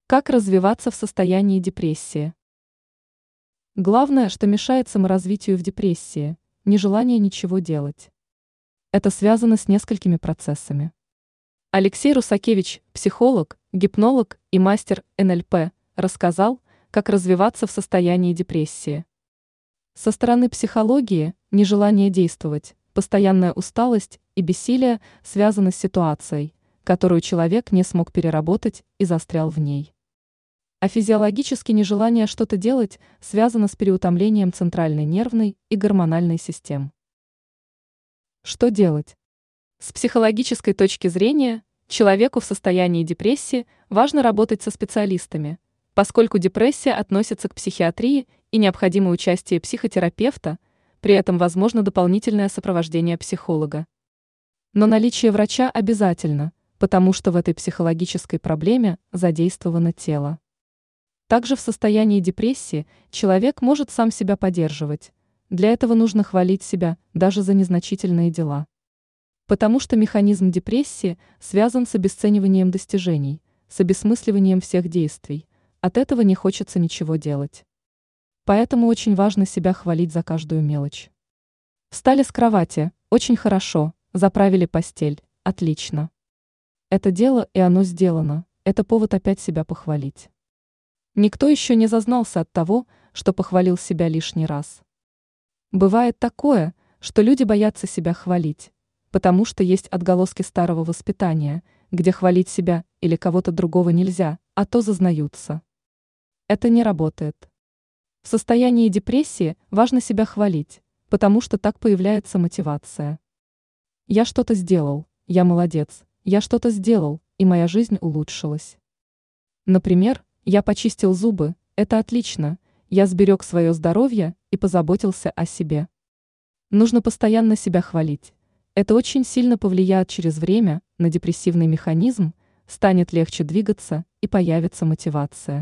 Как развиваться в состоянии депрессии? Главное, что мешает саморазвитию в депрессии – нежелание ничего делать. Это связано с несколькими процессами. Алексей Русакевич, психолог, гипнолог и мастер НЛП, рассказал, как развиваться в состоянии депрессии. Со стороны психологии нежелание действовать, постоянная усталость и бессилие связаны с ситуацией, которую человек не смог переработать и застрял в ней. А физиологически нежелание что-то делать связано с переутомлением центральной нервной и гормональной систем. Что делать? С психологической точки зрения, человеку в состоянии депрессии важно работать со специалистами, поскольку депрессия относится к психиатрии и необходимо участие психотерапевта, при этом возможно дополнительное сопровождение психолога. Но наличие врача обязательно, потому что в этой психологической проблеме задействовано тело. Также в состоянии депрессии человек может сам себя поддерживать. Для этого нужно хвалить себя даже за незначительные дела. Потому что механизм депрессии связан с обесцениванием достижений, с обесмысливанием всех действий. От этого не хочется ничего делать. Поэтому очень важно себя хвалить за каждую мелочь. Встали с кровати, очень хорошо, заправили постель, отлично. Это дело и оно сделано, это повод опять себя похвалить. Никто еще не зазнался от того, что похвалил себя лишний раз. Бывает такое, что люди боятся себя хвалить, потому что есть отголоски старого воспитания, где хвалить себя или кого-то другого нельзя, а то зазнаются. Это не работает. В состоянии депрессии важно себя хвалить, потому что так появляется мотивация. Я что-то сделал, я молодец, я что-то сделал, и моя жизнь улучшилась. Например, я почистил зубы, это отлично, я сберег свое здоровье и позаботился о себе. Нужно постоянно себя хвалить. Это очень сильно повлияет через время на депрессивный механизм, станет легче двигаться и появится мотивация.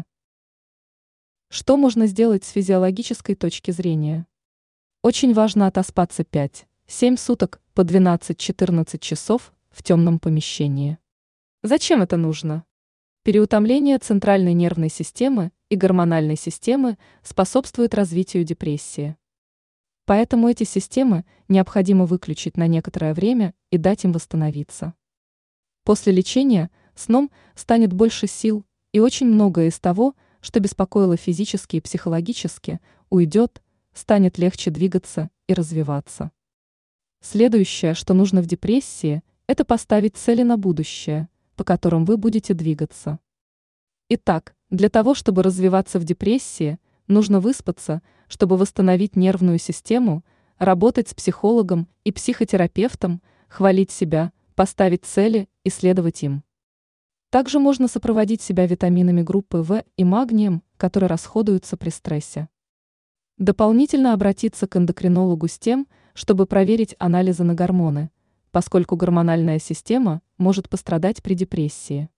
Что можно сделать с физиологической точки зрения? Очень важно отоспаться 5-7 суток по 12-14 часов в темном помещении. Зачем это нужно? Переутомление центральной нервной системы и гормональной системы способствует развитию депрессии. Поэтому эти системы необходимо выключить на некоторое время и дать им восстановиться. После лечения сном станет больше сил, и очень многое из того, что беспокоило физически и психологически, уйдет, станет легче двигаться и развиваться. Следующее, что нужно в депрессии, это поставить цели на будущее, по которым вы будете двигаться. Итак, для того, чтобы развиваться в депрессии, нужно выспаться, чтобы восстановить нервную систему, работать с психологом и психотерапевтом, хвалить себя, поставить цели и следовать им. Также можно сопроводить себя витаминами группы В и магнием, которые расходуются при стрессе. Дополнительно обратиться к эндокринологу с тем, чтобы проверить анализы на гормоны, поскольку гормональная система может пострадать при депрессии.